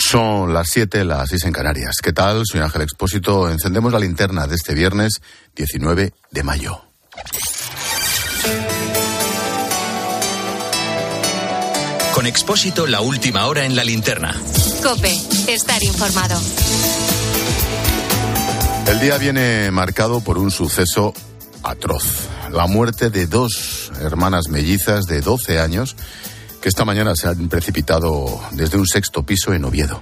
Son las 7, las 6 en Canarias. ¿Qué tal? Soy Ángel Expósito. Encendemos la linterna de este viernes 19 de mayo. Con Expósito, la última hora en la linterna. COPE, estar informado. El día viene marcado por un suceso atroz. La muerte de 2 hermanas mellizas de 12 años que esta mañana se han precipitado desde un 6º piso en Oviedo.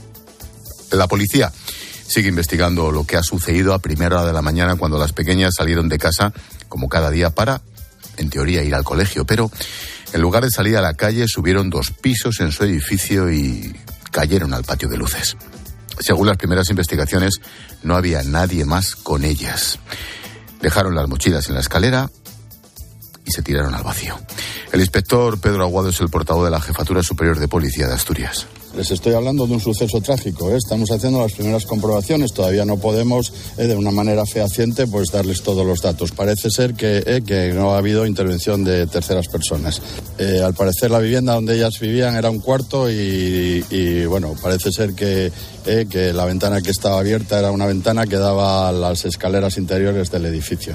La policía sigue investigando lo que ha sucedido a primera hora de la mañana cuando las pequeñas salieron de casa, como cada día, para, en teoría, ir al colegio. Pero en lugar de salir a la calle, subieron 2 pisos en su edificio y cayeron al patio de luces. Según las primeras investigaciones, no había nadie más con ellas. Dejaron las mochilas en la escalera y se tiraron al vacío. El inspector Pedro Aguado es el portavoz de la Jefatura Superior de Policía de Asturias. Les estoy hablando de un suceso trágico, Estamos haciendo las primeras comprobaciones, todavía no podemos de una manera fehaciente pues darles todos los datos. Parece ser que no ha habido intervención de terceras personas. Al parecer la vivienda donde ellas vivían era un cuarto y bueno, parece ser que la ventana que estaba abierta era una ventana que daba a las escaleras interiores del edificio.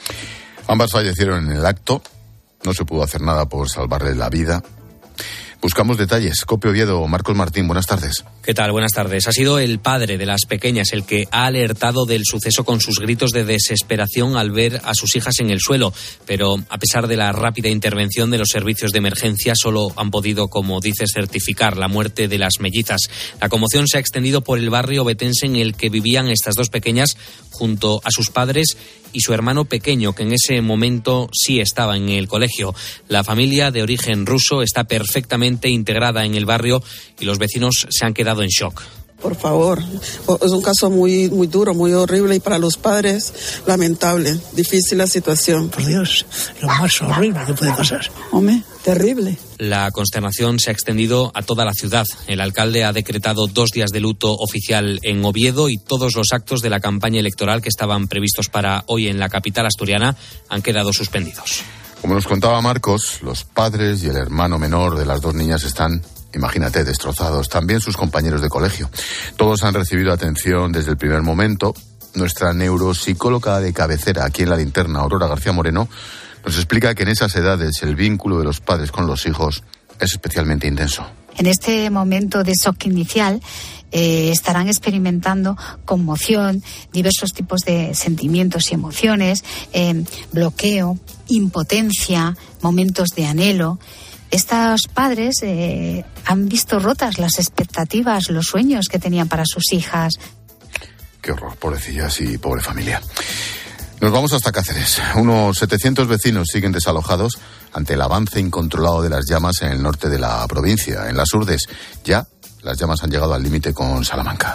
Ambas fallecieron en el acto. No se pudo hacer nada por salvarles la vida. Buscamos detalles. COPE Oviedo, Marcos Martín, buenas tardes. ¿Qué tal? Buenas tardes. Ha sido el padre de las pequeñas el que ha alertado del suceso con sus gritos de desesperación al ver a sus hijas en el suelo. Pero a pesar de la rápida intervención de los servicios de emergencia, solo han podido, como dices, certificar la muerte de las mellizas. La conmoción se ha extendido por el barrio ovetense en el que vivían estas 2 pequeñas junto a sus padres y su hermano pequeño, que en ese momento sí estaba en el colegio. La familia de origen ruso está perfectamente integrada en el barrio y los vecinos se han quedado en shock. Por favor, es un caso muy duro, muy horrible y para los padres lamentable, difícil la situación. Por Dios, lo más horrible que puede pasar. Hombre, terrible. La consternación se ha extendido a toda la ciudad. El alcalde ha decretado 2 días de luto oficial en Oviedo y todos los actos de la campaña electoral que estaban previstos para hoy en la capital asturiana han quedado suspendidos. Como nos contaba Marcos, los padres y el hermano menor de las 2 niñas están, imagínate, destrozados. También sus compañeros de colegio. Todos han recibido atención desde el primer momento. Nuestra neuropsicóloga de cabecera aquí en la linterna, Aurora García Moreno, nos explica que en esas edades el vínculo de los padres con los hijos es especialmente intenso. En este momento de shock inicial estarán experimentando conmoción, diversos tipos de sentimientos y emociones, bloqueo, impotencia, momentos de anhelo. Estos padres han visto rotas las expectativas, los sueños que tenían para sus hijas. Qué horror, pobrecillas y pobre familia. Nos vamos hasta Cáceres. Unos 700 vecinos siguen desalojados ante el avance incontrolado de las llamas en el norte de la provincia. En las Urdes ya las llamas han llegado al límite con Salamanca.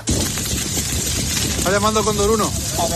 ¿Está llamando Cóndor 1?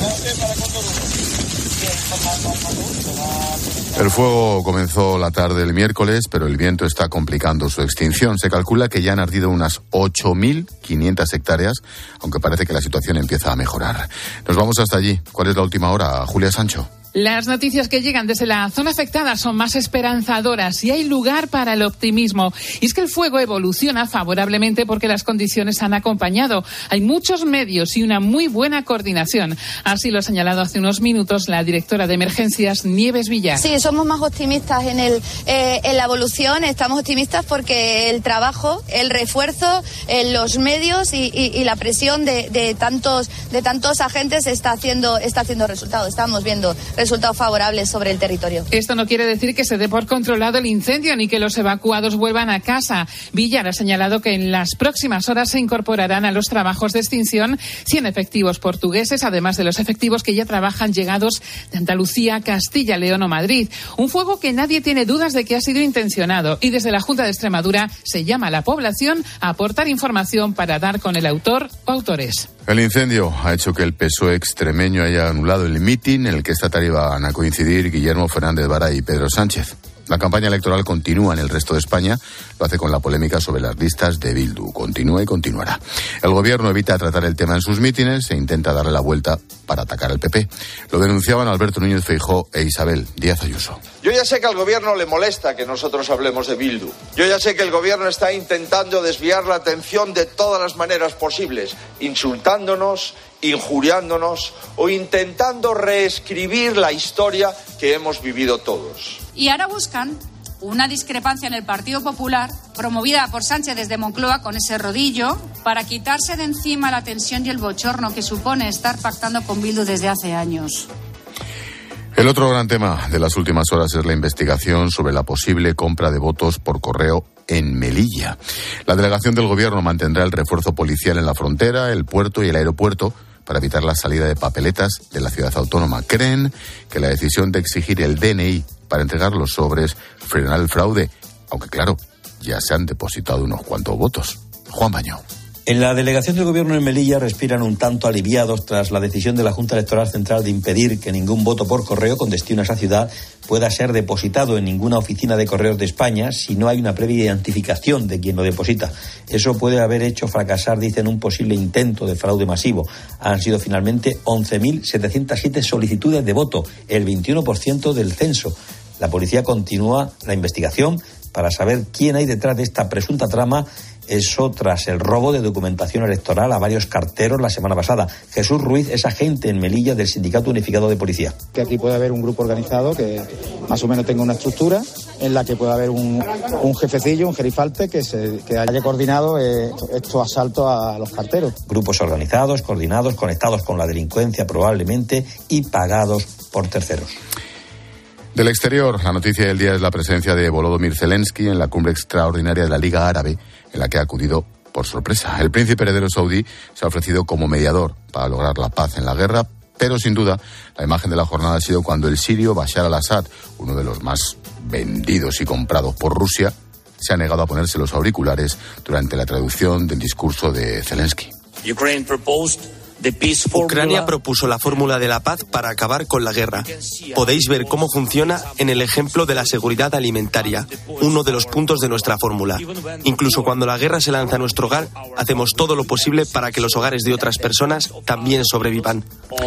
El fuego comenzó la tarde del miércoles, pero el viento está complicando su extinción. Se calcula que ya han ardido unas 8.500 hectáreas, aunque parece que la situación empieza a mejorar. Nos vamos hasta allí. ¿Cuál es la última hora, Julia Sancho? Las noticias que llegan desde la zona afectada son más esperanzadoras y hay lugar para el optimismo. Y es que el fuego evoluciona favorablemente porque las condiciones han acompañado. Hay muchos medios y una muy buena coordinación. Así lo ha señalado hace unos minutos la directora de Emergencias, Nieves Villar. Sí, somos más optimistas en la evolución. Estamos optimistas porque el trabajo, el refuerzo, los medios y la presión de tantos agentes está haciendo resultados. Estamos viendo resultados favorables sobre el territorio. Esto no quiere decir que se dé por controlado el incendio ni que los evacuados vuelvan a casa. Villar ha señalado que en las próximas horas se incorporarán a los trabajos de extinción 100 efectivos portugueses, además de los efectivos que ya trabajan llegados de Andalucía, Castilla, León o Madrid. Un fuego que nadie tiene dudas de que ha sido intencionado y desde la Junta de Extremadura se llama a la población a aportar información para dar con el autor o autores. El incendio ha hecho que el PSOE extremeño haya anulado el mitin en el que esta tarde iban a coincidir Guillermo Fernández Vara y Pedro Sánchez. La campaña electoral continúa en el resto de España, lo hace con la polémica sobre las listas de Bildu. Continúa y continuará. El gobierno evita tratar el tema en sus mítines e intenta darle la vuelta para atacar al PP. Lo denunciaban Alberto Núñez Feijóo e Isabel Díaz Ayuso. Yo ya sé que al gobierno le molesta que nosotros hablemos de Bildu. Yo ya sé que el gobierno está intentando desviar la atención de todas las maneras posibles, insultándonos, injuriándonos o intentando reescribir la historia que hemos vivido todos. Y ahora buscan una discrepancia en el Partido Popular, promovida por Sánchez desde Moncloa con ese rodillo, para quitarse de encima la tensión y el bochorno que supone estar pactando con Bildu desde hace años. El otro gran tema de las últimas horas es la investigación sobre la posible compra de votos por correo en Melilla. La delegación del gobierno mantendrá el refuerzo policial en la frontera, el puerto y el aeropuerto para evitar la salida de papeletas de la ciudad autónoma. Creen que la decisión de exigir el DNI para entregar los sobres frenará el fraude, aunque claro, ya se han depositado unos cuantos votos. Juan Baño. En la delegación del gobierno en Melilla respiran un tanto aliviados tras la decisión de la Junta Electoral Central de impedir que ningún voto por correo con destino a esa ciudad pueda ser depositado en ninguna oficina de correos de España si no hay una previa identificación de quien lo deposita. Eso puede haber hecho fracasar, dicen, un posible intento de fraude masivo. Han sido finalmente 11.707 solicitudes de voto, el 21% del censo. La policía continúa la investigación para saber quién hay detrás de esta presunta trama. Eso tras el robo de documentación electoral a varios carteros la semana pasada. Jesús Ruiz es agente en Melilla del Sindicato Unificado de Policía. Que aquí puede haber un grupo organizado que más o menos tenga una estructura en la que pueda haber un jefecillo, un gerifalte que haya coordinado estos asaltos a los carteros. Grupos organizados, coordinados, conectados con la delincuencia probablemente y pagados por terceros. Del exterior, la noticia del día es la presencia de Volodymyr Zelensky en la cumbre extraordinaria de la Liga Árabe, en la que ha acudido por sorpresa. El príncipe heredero saudí se ha ofrecido como mediador para lograr la paz en la guerra, pero sin duda la imagen de la jornada ha sido cuando el sirio Bashar al-Assad, uno de los más vendidos y comprados por Rusia, se ha negado a ponerse los auriculares durante la traducción del discurso de Zelensky. Ucrania propuso la fórmula de la paz para acabar con la guerra. Podéis ver cómo funciona en el ejemplo de la seguridad alimentaria, uno de los puntos de nuestra fórmula. Incluso cuando la guerra se lanza a nuestro hogar, hacemos todo lo posible para que los hogares de otras personas también sobrevivan.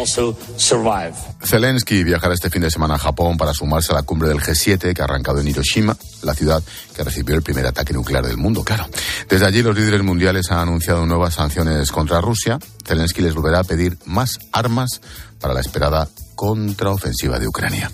Zelensky viajará este fin de semana a Japón para sumarse a la cumbre del G7 que ha arrancado en Hiroshima, la ciudad que recibió el primer ataque nuclear del mundo, claro. Desde allí los líderes mundiales han anunciado nuevas sanciones contra Rusia. Zelensky les volverá a pedir más armas para la esperada contraofensiva de Ucrania.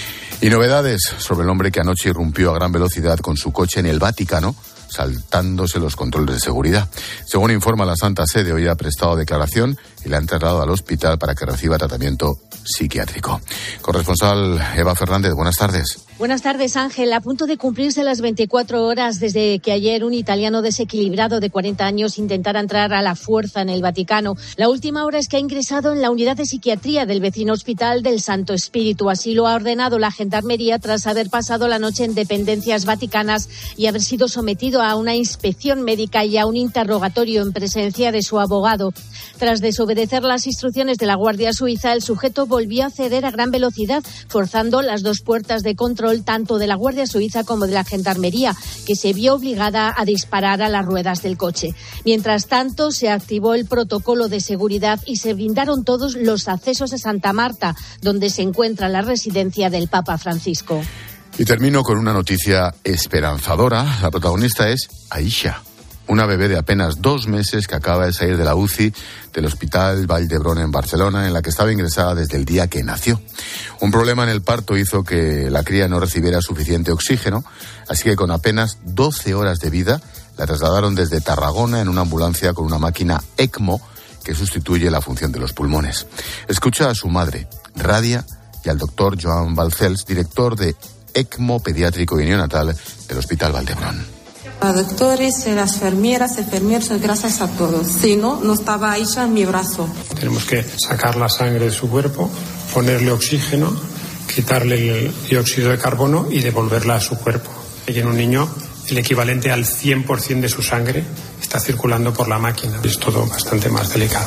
Y novedades sobre el hombre que anoche irrumpió a gran velocidad con su coche en el Vaticano, saltándose los controles de seguridad. Según informa la Santa Sede, hoy ha prestado declaración y la han trasladado al hospital para que reciba tratamiento psiquiátrico. Corresponsal Eva Fernández, buenas tardes. Buenas tardes, Ángel. A punto de cumplirse las 24 horas desde que ayer un italiano desequilibrado de 40 años intentara entrar a la fuerza en el Vaticano. La última hora es que ha ingresado en la unidad de psiquiatría del vecino hospital del Santo Espíritu. Así lo ha ordenado la Gendarmería tras haber pasado la noche en dependencias vaticanas y haber sido sometido a una inspección médica y a un interrogatorio en presencia de su abogado. Tras desobedecer las instrucciones de la Guardia Suiza, el sujeto volvió a ceder a gran velocidad, forzando las dos puertas de control tanto de la Guardia Suiza como de la Gendarmería, que se vio obligada a disparar a las ruedas del coche. Mientras tanto, se activó el protocolo de seguridad y se brindaron todos los accesos a Santa Marta, donde se encuentra la residencia del Papa Francisco. Y termino con una noticia esperanzadora. La protagonista es Aisha, una bebé de apenas 2 meses que acaba de salir de la UCI del Hospital Vall d'Hebron en Barcelona, en la que estaba ingresada desde el día que nació. Un problema en el parto hizo que la cría no recibiera suficiente oxígeno, así que con apenas 12 horas de vida la trasladaron desde Tarragona en una ambulancia con una máquina ECMO que sustituye la función de los pulmones. Escucha a su madre, Radia, y al doctor Joan Balcells, director de ECMO pediátrico y neonatal del Hospital Vall d'Hebron. A doctores, las enfermeras, gracias a todos. Si no, no estaba Aisha en mi brazo. Tenemos que sacar la sangre de su cuerpo, ponerle oxígeno, quitarle el dióxido de carbono y devolverla a su cuerpo. Y en un niño, el equivalente al 100% de su sangre está circulando por la máquina. Es todo bastante más delicado.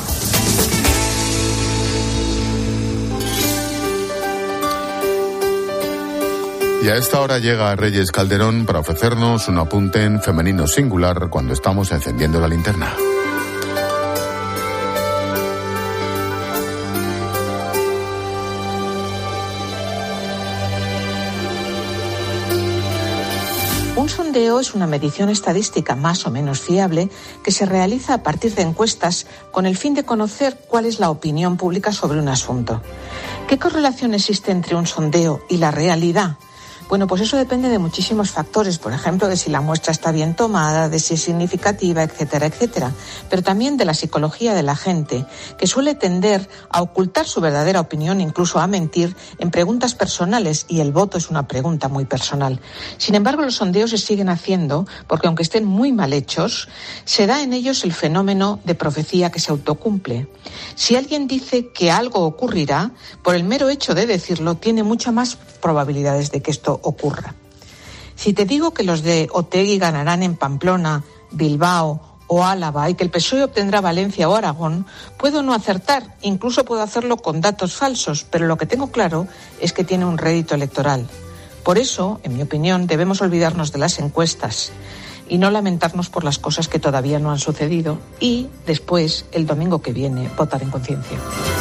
Y a esta hora llega Reyes Calderón para ofrecernos un apunte en femenino singular cuando estamos encendiendo la linterna. Un sondeo es una medición estadística más o menos fiable que se realiza a partir de encuestas con el fin de conocer cuál es la opinión pública sobre un asunto. ¿Qué correlación existe entre un sondeo y la realidad? Bueno, pues eso depende de muchísimos factores, por ejemplo, de si la muestra está bien tomada, de si es significativa, etcétera, etcétera, pero también de la psicología de la gente, que suele tender a ocultar su verdadera opinión, incluso a mentir en preguntas personales, y el voto es una pregunta muy personal. Sin embargo, los sondeos se siguen haciendo porque, aunque estén muy mal hechos, se da en ellos el fenómeno de profecía que se autocumple. Si alguien dice que algo ocurrirá, por el mero hecho de decirlo, tiene muchas más probabilidades de que esto ocurra. Si te digo que los de Otegi ganarán en Pamplona, Bilbao o Álava y que el PSOE obtendrá Valencia o Aragón, puedo no acertar, incluso puedo hacerlo con datos falsos, pero lo que tengo claro es que tiene un rédito electoral. Por eso, en mi opinión, debemos olvidarnos de las encuestas y no lamentarnos por las cosas que todavía no han sucedido y, después, el domingo que viene, votar en conciencia.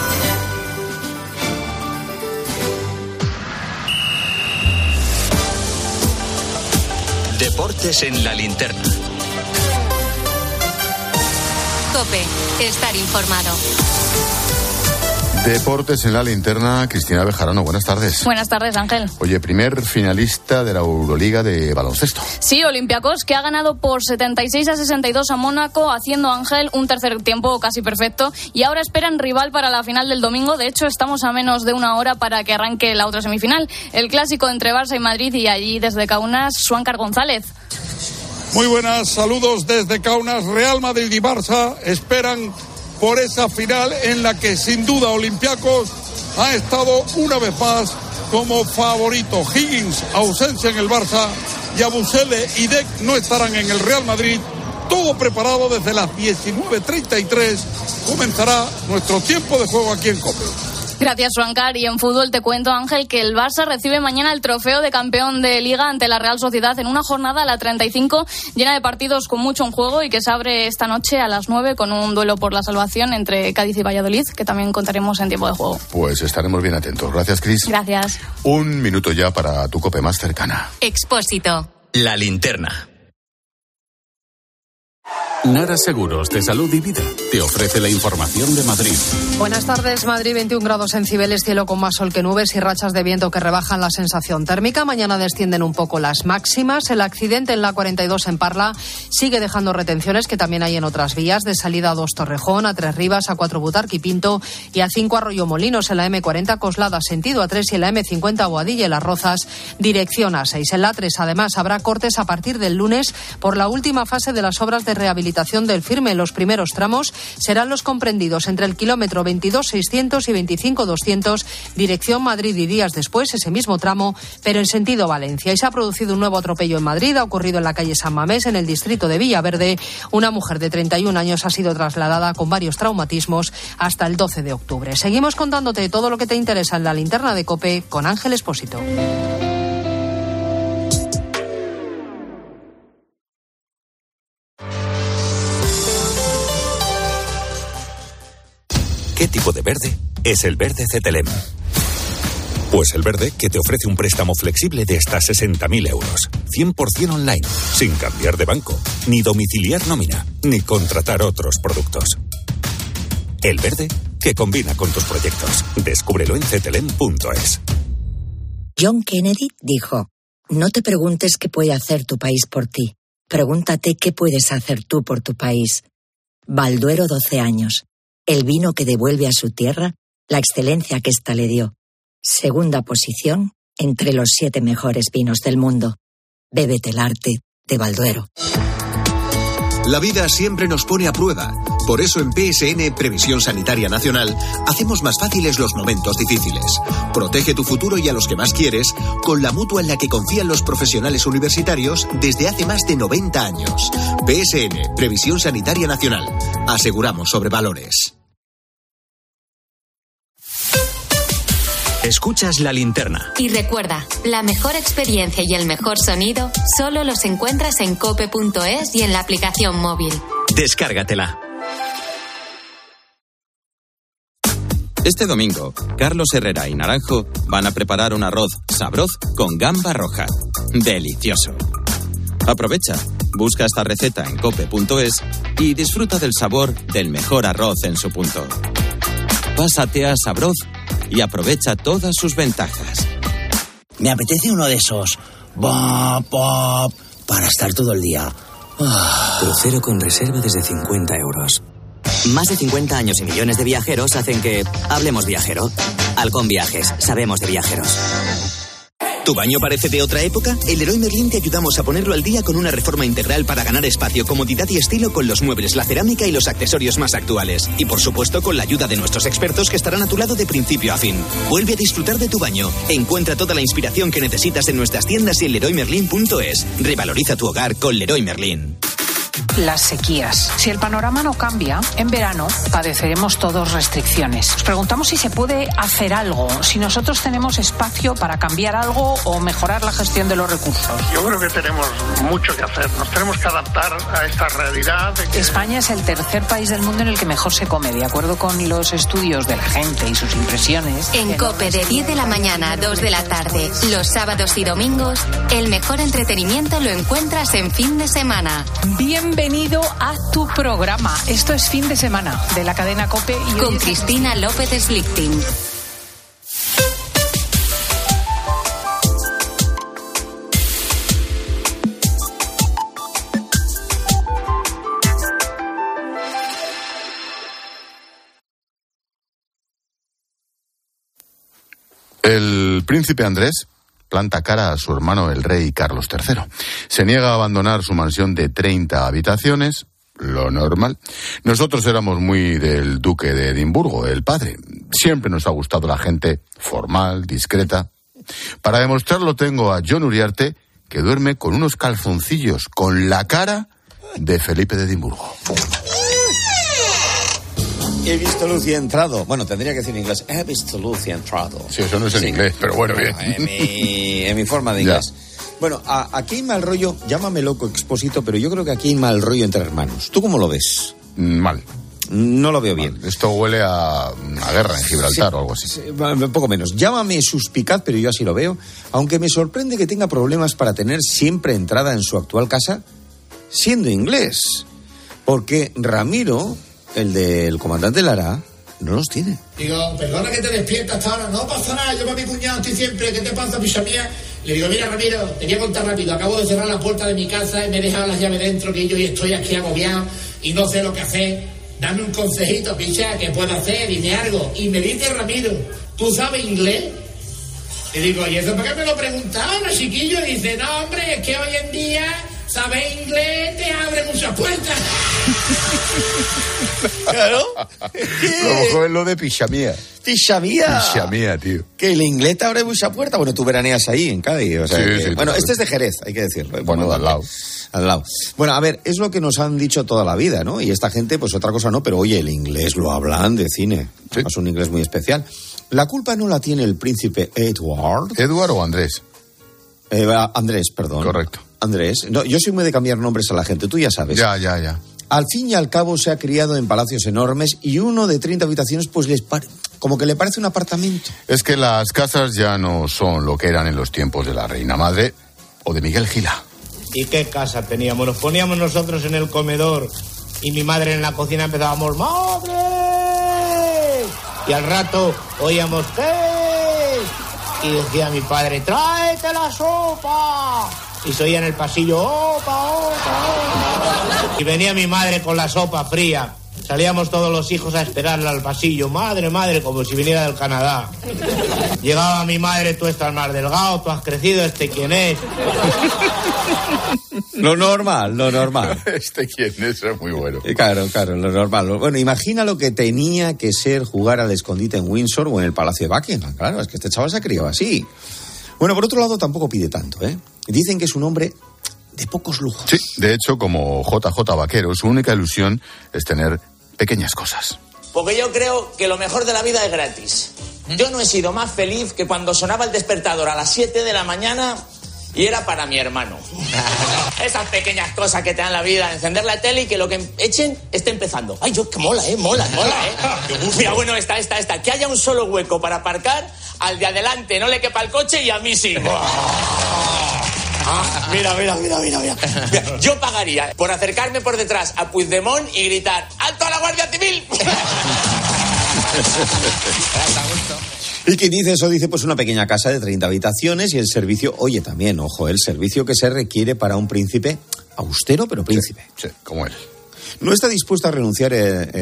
Deportes en la linterna. COPE, estar informado. Deportes en la linterna, Cristina Bejarano, buenas tardes. Buenas tardes, Ángel. Oye, primer finalista de la Euroliga de baloncesto. Sí, Olympiacos, que ha ganado por 76-62 a Mónaco, haciendo, Ángel, un tercer tiempo casi perfecto, y ahora esperan rival para la final del domingo. De hecho, estamos a menos de una hora para que arranque la otra semifinal, el clásico entre Barça y Madrid, y allí desde Kaunas, Suáncar González. Muy buenas, saludos desde Kaunas. Real Madrid y Barça esperan por esa final en la que sin duda Olympiacos ha estado una vez más como favorito. Higgins, ausencia en el Barça, y Yabusele y Dec no estarán en el Real Madrid. Todo preparado desde las 19:33. Comenzará nuestro tiempo de juego aquí en COPE. Gracias, Suáncar. Y en fútbol te cuento, Ángel, que el Barça recibe mañana el trofeo de campeón de Liga ante la Real Sociedad en una jornada, la 35, llena de partidos con mucho en juego y que se abre esta noche a las 9 con un duelo por la salvación entre Cádiz y Valladolid, que también contaremos en tiempo de juego. Pues estaremos bien atentos. Gracias, Cris. Gracias. Un minuto ya para tu COPE más cercana. Expósito. La linterna. Nara Seguros de Salud y Vida te ofrece la información de Madrid. Buenas tardes. Madrid, 21 grados en Cibeles, cielo con más sol que nubes y rachas de viento que rebajan la sensación térmica. Mañana descienden un poco las máximas. El accidente en la 42 en Parla sigue dejando retenciones que también hay en otras vías. De salida a 2 Torrejón, a 3 Rivas, a 4 Butarque y Pinto y a 5 Arroyo Molinos. En la M40 Coslada sentido a 3 y en la M50 Boadilla y Las Rozas dirección a 6. En la 3 además habrá cortes a partir del lunes por la última fase de las obras de rehabilitación del Firme. Los primeros tramos serán los comprendidos entre el kilómetro 22.600 y 25.200, dirección Madrid, y días después ese mismo tramo, pero en sentido Valencia. Y se ha producido un nuevo atropello en Madrid, ha ocurrido en la calle San Mamés, en el distrito de Villaverde. Una mujer de 31 años ha sido trasladada con varios traumatismos hasta el 12 de octubre. Seguimos contándote todo lo que te interesa en la linterna de COPE con Ángel Expósito. ¿Qué tipo de verde es el verde CTLM? Pues el verde que te ofrece un préstamo flexible de hasta 60.000 euros, 100% online, sin cambiar de banco, ni domiciliar nómina, ni contratar otros productos. El verde que combina con tus proyectos. Descúbrelo en ctlm.es. John Kennedy dijo: no te preguntes qué puede hacer tu país por ti, pregúntate qué puedes hacer tú por tu país. Balduero, 12 años. El vino que devuelve a su tierra la excelencia que ésta le dio. Segunda posición entre los 7 mejores vinos del mundo. Bébete el arte de Balduero. La vida siempre nos pone a prueba. Por eso en PSN, Previsión Sanitaria Nacional, hacemos más fáciles los momentos difíciles. Protege tu futuro y a los que más quieres con la mutua en la que confían los profesionales universitarios desde hace más de 90 años. PSN, Previsión Sanitaria Nacional. Aseguramos sobre valores. Escuchas La Linterna. Y recuerda, la mejor experiencia y el mejor sonido solo los encuentras en cope.es y en la aplicación móvil. Descárgatela. Este domingo, Carlos Herrera y Naranjo van a preparar un arroz sabroz con gamba roja. Delicioso. Aprovecha, busca esta receta en cope.es y disfruta del sabor del mejor arroz en su punto. Pásate a Sabroz y aprovecha todas sus ventajas. Me apetece uno de esos para estar todo el día. Crucero con reserva desde 50 euros. Más de 50 años y millones de viajeros hacen que hablemos viajero. Halcón Viajes, sabemos de viajeros. ¿Tu baño parece de otra época? En Leroy Merlin te ayudamos a ponerlo al día con una reforma integral para ganar espacio, comodidad y estilo con los muebles, la cerámica y los accesorios más actuales. Y por supuesto con la ayuda de nuestros expertos que estarán a tu lado de principio a fin. Vuelve a disfrutar de tu baño. Encuentra toda la inspiración que necesitas en nuestras tiendas y en leroymerlin.es. Revaloriza tu hogar con Leroy Merlin. Las sequías. Si el panorama no cambia, en verano padeceremos todos restricciones. Nos preguntamos si se puede hacer algo, si nosotros tenemos espacio para cambiar algo o mejorar la gestión de los recursos. Yo creo que tenemos mucho que hacer. Nos tenemos que adaptar a esta realidad. España es el tercer país del mundo en el que mejor se come, de acuerdo con los estudios de la gente y sus impresiones. En COPE, de 10 de la mañana a 2 de la tarde, los sábados y domingos, el mejor entretenimiento lo encuentras en Fin de Semana. Bienvenido a tu programa. Esto es Fin de Semana de la cadena COPE. Y con Cristina López Slichting. El príncipe Andrés planta cara a su hermano el rey Carlos III. Se niega a abandonar su mansión de 30 habitaciones, lo normal. Nosotros éramos muy del duque de Edimburgo, el padre. Siempre nos ha gustado la gente formal, discreta. Para demostrarlo tengo a John Uriarte, que duerme con unos calzoncillos con la cara de Felipe de Edimburgo. He visto luz y he entrado. Bueno, tendría que decir en inglés. He visto luz y he entrado. Sí, eso no es en inglés, pero bueno, bien. En mi forma de inglés. Bueno, aquí hay mal rollo. Llámame loco, Expósito, pero yo creo que aquí hay mal rollo entre hermanos. ¿Tú cómo lo ves? Mal. No lo veo bien. Esto huele a guerra en Gibraltar o algo así. Poco menos. Llámame suspicaz, pero yo así lo veo. Aunque me sorprende que tenga problemas para tener siempre entrada en su actual casa, siendo inglés. Porque Ramiro, el del comandante Lara, no los tiene. Digo, perdona que te despiertas hasta ahora. No pasa nada, yo para mi cuñado estoy siempre. ¿Qué te pasa, picha mía? Le digo, mira, Ramiro, te voy a contar rápido. Acabo de cerrar la puerta de mi casa y me he dejado las llaves dentro, que yo estoy aquí agobiado y no sé lo que hacer. Dame un consejito, picha, ¿qué puedo hacer? Dime algo. Y me dice Ramiro, ¿tú sabes inglés? Le digo, ¿y eso por qué me lo preguntaba, chiquillo? Y dice, no, hombre, es que hoy en día saber inglés te abre muchas puertas. Claro. Lo mejor es lo de pichamía. Pichamía, tío. Que el inglés te abre mucha puerta. Bueno, tú veraneas ahí, en Cádiz. O sea, sí, bueno, este es de Jerez, hay que decirlo. Bueno, de al lado. Al lado. Bueno, a ver, es lo que nos han dicho toda la vida, ¿no? Y esta gente, pues otra cosa no, pero oye, el inglés lo hablan de cine. Sí. Es un inglés muy especial. La culpa no la tiene el príncipe Edward. ¿Edward o Andrés? Andrés, perdón. Correcto. Andrés. No, yo soy muy de cambiar nombres a la gente, tú ya sabes. Ya. Al fin y al cabo se ha criado en palacios enormes y uno de 30 habitaciones pues como que le parece un apartamento. Es que las casas ya no son lo que eran en los tiempos de la Reina Madre o de Miguel Gila. ¿Y qué casa teníamos? Nos poníamos nosotros en el comedor y mi madre en la cocina empezábamos ¡Madre! Y al rato oíamos ¿qué? Y decía mi padre ¡Tráete la sopa! Y se oía en el pasillo ¡Opa, opa, opa! Y venía mi madre con la sopa fría. Salíamos todos los hijos a esperarla al pasillo. Madre, como si viniera del Canadá. Llegaba mi madre, tú estás más delgado, tú has crecido, ¿quién es? Lo normal. ¿Quién es? Es muy bueno. Claro, lo normal. Bueno, imagina lo que tenía que ser jugar al escondite en Windsor o en el Palacio de Buckingham. Claro, es que este chaval se ha criado así. Bueno, por otro lado, tampoco pide tanto, ¿eh? Dicen que es un hombre de pocos lujos. Sí, de hecho, como JJ Vaquero, su única ilusión es tener pequeñas cosas. Porque yo creo que lo mejor de la vida es gratis. Yo no he sido más feliz que cuando sonaba el despertador a las 7 de la mañana y era para mi hermano. Esas pequeñas cosas que te dan la vida, encender la tele y que lo que echen esté empezando. Ay, yo que mola, mola. Mira, bueno, esta. Que haya un solo hueco para aparcar, al de adelante no le quepa el coche y a mí sí. Mira. Yo pagaría por acercarme por detrás a Puigdemont y gritar ¡alto a la Guardia Civil! ¿Y quién dice eso? Dice pues una pequeña casa de 30 habitaciones y el servicio, oye también, ojo, el servicio que se requiere para un príncipe austero, pero príncipe. Sí, como él. No está dispuesto a renunciar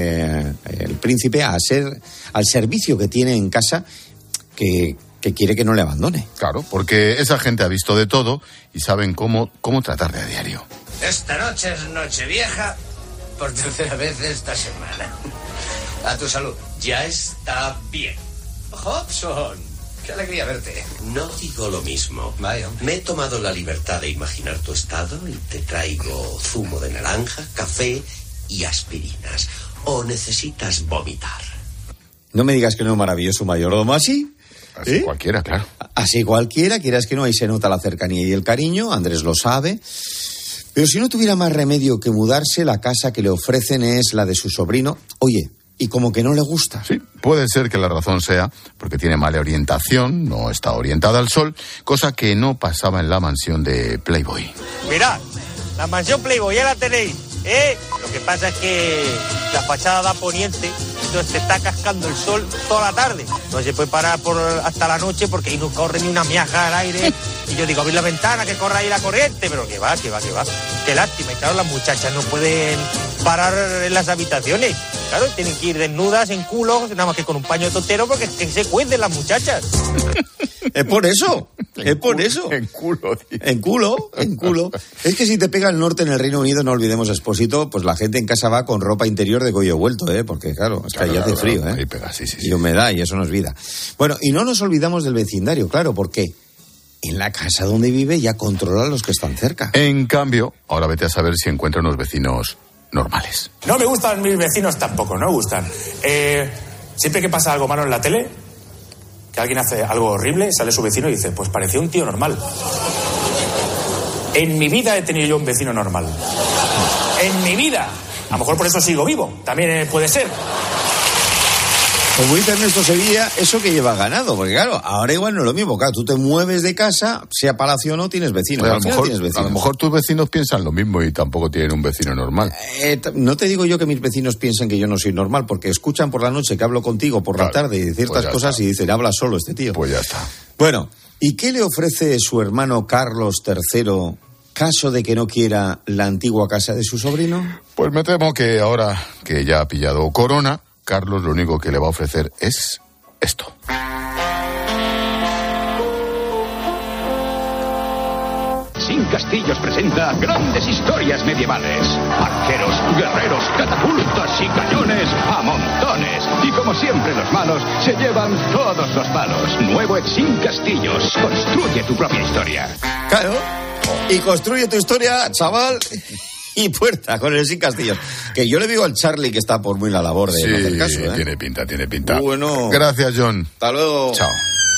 el príncipe al servicio que tiene en casa que quiere que no le abandone. Claro, porque esa gente ha visto de todo y saben cómo tratarle a diario. Esta noche es Nochevieja por tercera vez esta semana. A tu salud. Ya está bien. Hobson, qué alegría verte. No digo lo mismo. Vaya. Me he tomado la libertad de imaginar tu estado y te traigo zumo de naranja, café y aspirinas. ¿O necesitas vomitar? No me digas que no es maravilloso, mayordomo, así. Así cualquiera, claro. Así cualquiera, quieras que no, ahí se nota la cercanía y el cariño, Andrés lo sabe. Pero si no tuviera más remedio que mudarse, la casa que le ofrecen es la de su sobrino. Oye, y como que no le gusta. Sí, puede ser que la razón sea porque tiene mala orientación, no está orientada al sol, cosa que no pasaba en la mansión de Playboy. Mirad, la mansión Playboy ya la tenéis, ¿eh? Lo que pasa es que la fachada da poniente, entonces te está cascando el sol toda la tarde. No se puede parar hasta la noche porque ahí no corre ni una miaja al aire. Y yo digo, abrir la ventana, que corra ahí la corriente, pero que va. Qué lástima. Y claro, las muchachas no pueden parar en las habitaciones. Claro, tienen que ir desnudas, en culo, nada más que con un paño de totero, porque que se cuiden las muchachas. Es por eso. En culo. Es que si te pega el norte en el Reino Unido, no olvidemos, Expósito, pues la gente en casa va con ropa interior de cuello vuelto, porque claro, es que ahí hace frío, Ahí pega, sí. Y humedad, y eso no es vida. Bueno, y no nos olvidamos del vecindario, claro, porque en la casa donde vive ya controla a los que están cerca. En cambio, ahora vete a saber si encuentra unos vecinos normales. No me gustan mis vecinos tampoco, no me gustan. Siempre que pasa algo malo en la tele, que alguien hace algo horrible, sale su vecino y dice, pues parecía un tío normal. En mi vida he tenido yo un vecino normal. En mi vida. A lo mejor por eso sigo vivo, también puede ser. Como dice Ernesto Sevilla, eso que lleva ganado, porque claro, ahora igual no es lo mismo, claro, tú te mueves de casa, sea palacio o no, tienes vecinos. A lo mejor tus vecinos piensan lo mismo y tampoco tienen un vecino normal. No te digo yo que mis vecinos piensen que yo no soy normal, porque escuchan por la noche que hablo contigo por la tarde y ciertas cosas y dicen, habla solo este tío. Pues ya está. Bueno, ¿y qué le ofrece su hermano Carlos III caso de que no quiera la antigua casa de su sobrino? Pues me temo que ahora que ya ha pillado corona, Carlos lo único que le va a ofrecer es esto. Sin Castillos presenta grandes historias medievales. Arqueros, guerreros, catapultas y cañones a montones. Y como siempre los malos se llevan todos los palos. Nuevo Sin Castillos. Construye tu propia historia. Claro. Y construye tu historia, chaval. Y puerta con el Sin Castillos. Que yo le digo al Charlie que está por muy la labor de no hacer caso, tiene pinta. Bueno. Gracias, John. Hasta luego. Chao.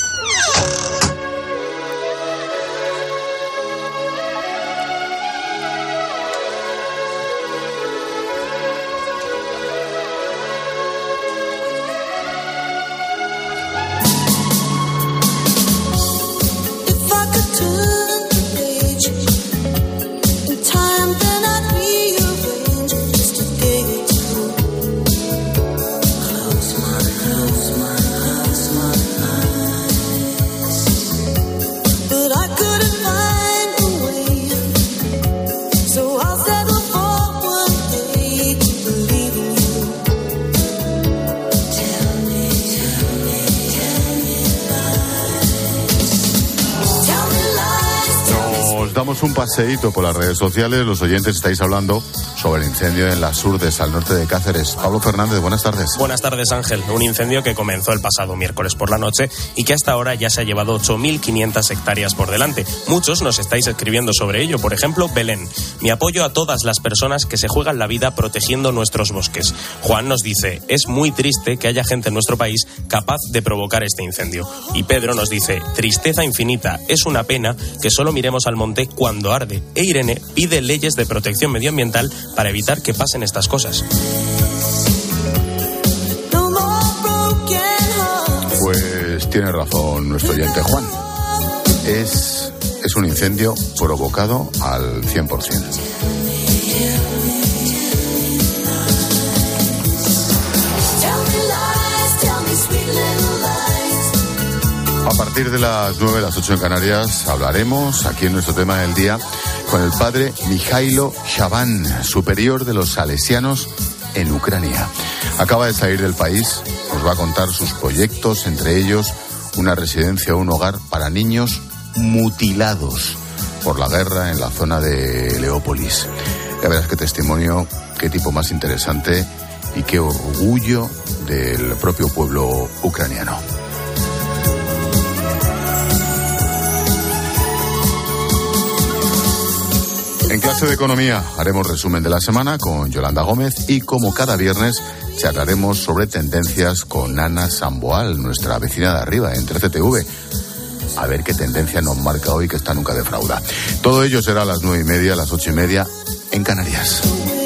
Damos un paseíto por las redes sociales. Los oyentes estáis hablando sobre el incendio en las Urdes, al norte de Cáceres. Pablo Fernández, buenas tardes. Buenas tardes, Ángel. Un incendio que comenzó el pasado miércoles por la noche y que hasta ahora ya se ha llevado 8.500 hectáreas por delante. Muchos nos estáis escribiendo sobre ello. Por ejemplo, Belén. Mi apoyo a todas las personas que se juegan la vida protegiendo nuestros bosques. Juan nos dice, es muy triste que haya gente en nuestro país capaz de provocar este incendio. Y Pedro nos dice, tristeza infinita. Es una pena que solo miremos al monte cuando arde. E Irene pide leyes de protección medioambiental para evitar que pasen estas cosas. Pues tiene razón nuestro oyente Juan. Es es un incendio provocado al 100%. A partir de las 9, las 8 en Canarias, hablaremos aquí en nuestro tema del día con el padre Mijailo Shaban, superior de los salesianos en Ucrania. Acaba de salir del país, nos va a contar sus proyectos, entre ellos una residencia o un hogar para niños mutilados por la guerra en la zona de Leópolis. Ya verás qué testimonio, qué tipo más interesante y qué orgullo del propio pueblo ucraniano. En clase de economía haremos resumen de la semana con Yolanda Gómez y como cada viernes charlaremos sobre tendencias con Ana Samboal, nuestra vecina de arriba en 13TV. A ver qué tendencia nos marca hoy, que esta nunca defrauda. Todo ello será a las 9:30, a las 8:30 en Canarias.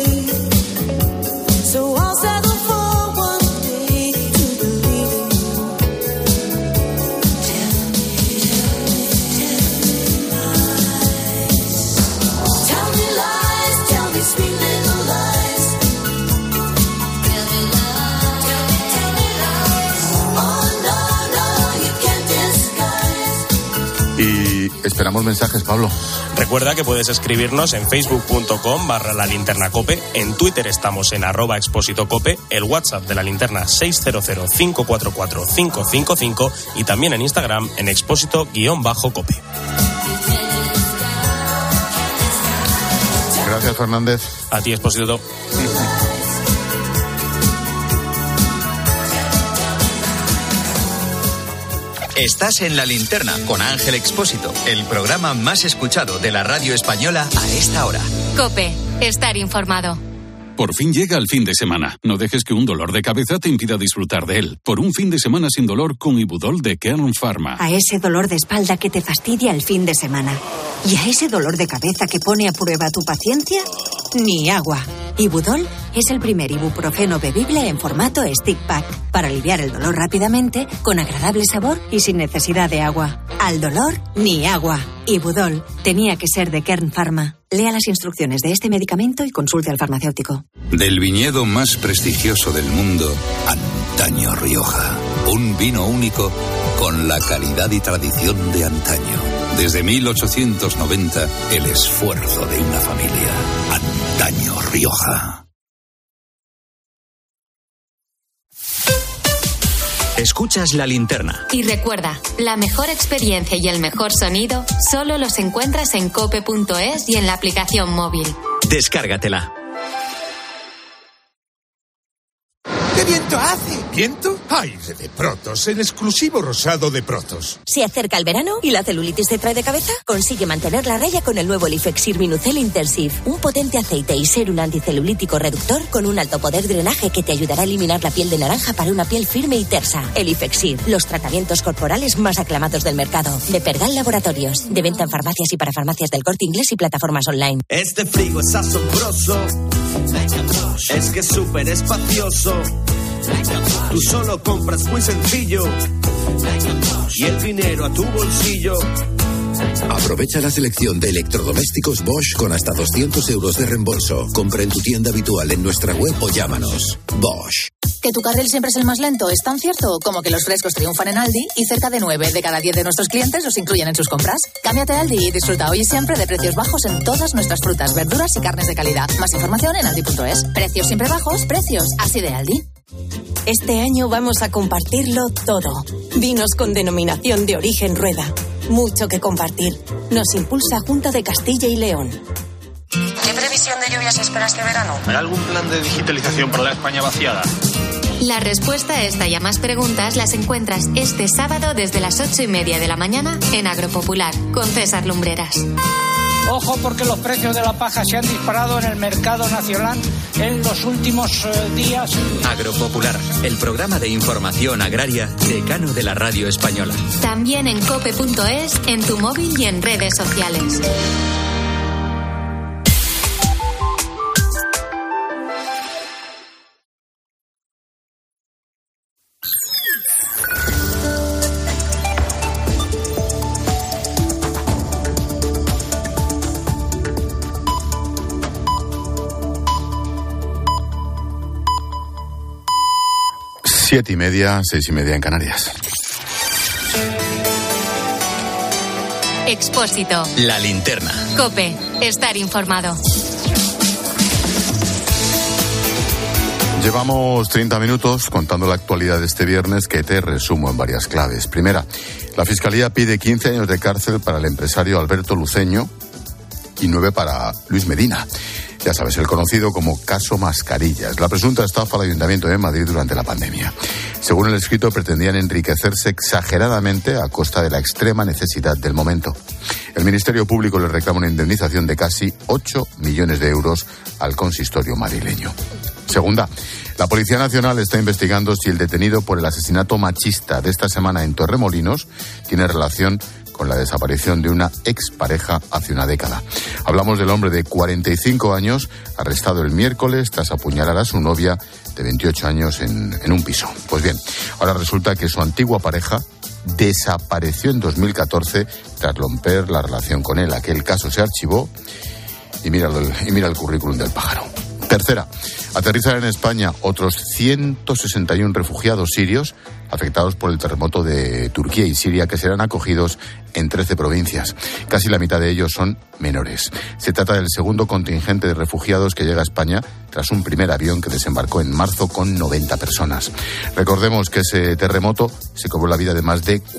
Esperamos mensajes, Pablo. Recuerda que puedes escribirnos en facebook.com/lalinternacope, en Twitter estamos en @expositocope, el WhatsApp de la linterna 600-544-555 y también en Instagram en expósito_cope. Gracias, Fernández. A ti, Expósito. Estás en La Linterna con Ángel Expósito, el programa más escuchado de la radio española a esta hora. COPE, estar informado. Por fin llega el fin de semana. No dejes que un dolor de cabeza te impida disfrutar de él. Por un fin de semana sin dolor con Ibudol de Kern Pharma. A ese dolor de espalda que te fastidia el fin de semana. ¿Y a ese dolor de cabeza que pone a prueba tu paciencia? Ni agua. Ibudol es el primer ibuprofeno bebible en formato stick pack para aliviar el dolor rápidamente, con agradable sabor y sin necesidad de agua. Al dolor, ni agua. Ibudol tenía que ser de Kern Pharma. Lea las instrucciones de este medicamento y consulte al farmacéutico. Del viñedo más prestigioso del mundo, Antaño Rioja. Un vino único con la calidad y tradición de antaño. Desde 1890, el esfuerzo de una familia. Antaño Rioja. Escuchas La Linterna. Y recuerda, la mejor experiencia y el mejor sonido solo los encuentras en cope.es y en la aplicación móvil. Descárgatela. ¡Qué viento hace! ¿Viento? Aire de Protos, el exclusivo rosado de Protos. Se acerca el verano y la celulitis te trae de cabeza. Consigue mantener la raya con el nuevo Elifexir Minucel Intensive, un potente aceite y sérum anticelulítico reductor con un alto poder de drenaje que te ayudará a eliminar la piel de naranja para una piel firme y tersa. Elifexir, los tratamientos corporales más aclamados del mercado. De Pergal Laboratorios, de venta en farmacias y para farmacias del Corte Inglés y plataformas online. Este frigo es asombroso, es que es súper espacioso. Tú solo compras muy sencillo y el dinero a tu bolsillo. Aprovecha la selección de electrodomésticos Bosch con hasta 200 euros de reembolso. Compra en tu tienda habitual en nuestra web o llámanos. Bosch. ¿Que tu carril siempre es el más lento? ¿Es tan cierto como que los frescos triunfan en Aldi y cerca de 9 de cada 10 de nuestros clientes los incluyen en sus compras? Cámbiate a Aldi y disfruta hoy y siempre de precios bajos en todas nuestras frutas, verduras y carnes de calidad. Más información en aldi.es. Precios siempre bajos, precios así de Aldi. Este año vamos a compartirlo todo. Vinos con denominación de origen Rueda. Mucho que compartir. Nos impulsa Junta de Castilla y León. ¿Qué previsión de lluvias espera este verano? ¿Hay algún plan de digitalización para la España vaciada? La respuesta a esta y a más preguntas las encuentras este sábado desde las 8:30 de la mañana en Agropopular con César Lumbreras. Ojo, porque los precios de la paja se han disparado en el mercado nacional en los últimos días. Agropopular, el programa de información agraria decano de la radio española. También en cope.es, en tu móvil y en redes sociales. 7:30, 6:30 en Canarias. Expósito. La linterna. COPE. Estar informado. Llevamos 30 minutos contando la actualidad de este viernes, que te resumo en varias claves. Primera, la Fiscalía pide 15 años de cárcel para el empresario Alberto Luceño y 9 para Luis Medina. Ya sabes, el conocido como caso Mascarillas, la presunta estafa al Ayuntamiento de Madrid durante la pandemia. Según el escrito, pretendían enriquecerse exageradamente a costa de la extrema necesidad del momento. El Ministerio Público le reclama una indemnización de casi 8 millones de euros al consistorio madrileño. Segunda, la Policía Nacional está investigando si el detenido por el asesinato machista de esta semana en Torremolinos tiene relación con la desaparición de una expareja hace una década. Hablamos del hombre de 45 años, arrestado el miércoles tras apuñalar a su novia de 28 años en un piso. Pues bien, ahora resulta que su antigua pareja desapareció en 2014 tras romper la relación con él. Aquel caso se archivó y mira el currículum del pájaro. Tercera, aterrizan en España otros 161 refugiados sirios afectados por el terremoto de Turquía y Siria, que serán acogidos en 13 provincias. Casi la mitad de ellos son menores. Se trata del segundo contingente de refugiados que llega a España tras un primer avión que desembarcó en marzo con 90 personas. Recordemos que ese terremoto se cobró la vida de más de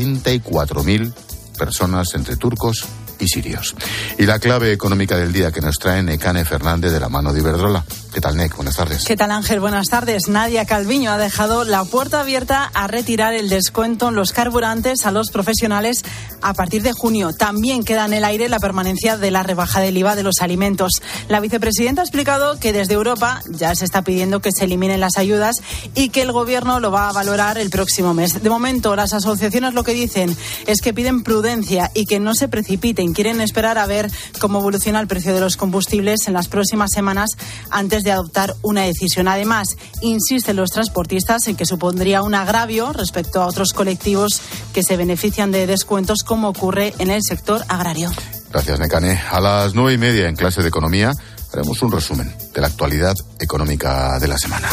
44.000 personas entre turcos y sirios. Y la clave económica del día que nos trae Nekane Fernández de la mano de Iberdrola. ¿Qué tal, Nek? Buenas tardes. ¿Qué tal, Ángel? Buenas tardes. Nadia Calviño ha dejado la puerta abierta a retirar el descuento en los carburantes a los profesionales a partir de junio. También queda en el aire la permanencia de la rebaja del IVA de los alimentos. La vicepresidenta ha explicado que desde Europa ya se está pidiendo que se eliminen las ayudas y que el gobierno lo va a valorar el próximo mes. De momento, las asociaciones lo que dicen es que piden prudencia y que no se precipiten. Quieren esperar a ver cómo evoluciona el precio de los combustibles en las próximas semanas antes de adoptar una decisión. Además, insisten los transportistas en que supondría un agravio respecto a otros colectivos que se benefician de descuentos, como ocurre en el sector agrario. Gracias, Nekane. A las 9:30 en clase de Economía haremos un resumen de la actualidad económica de la semana.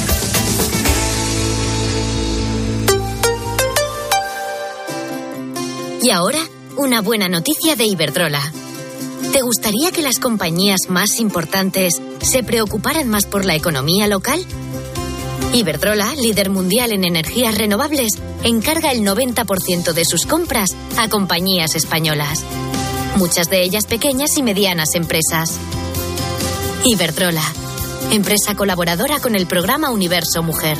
Y ahora, una buena noticia de Iberdrola. ¿Te gustaría que las compañías más importantes se preocuparan más por la economía local? Iberdrola, líder mundial en energías renovables, encarga el 90% de sus compras a compañías españolas. Muchas de ellas pequeñas y medianas empresas. Iberdrola, empresa colaboradora con el programa Universo Mujer.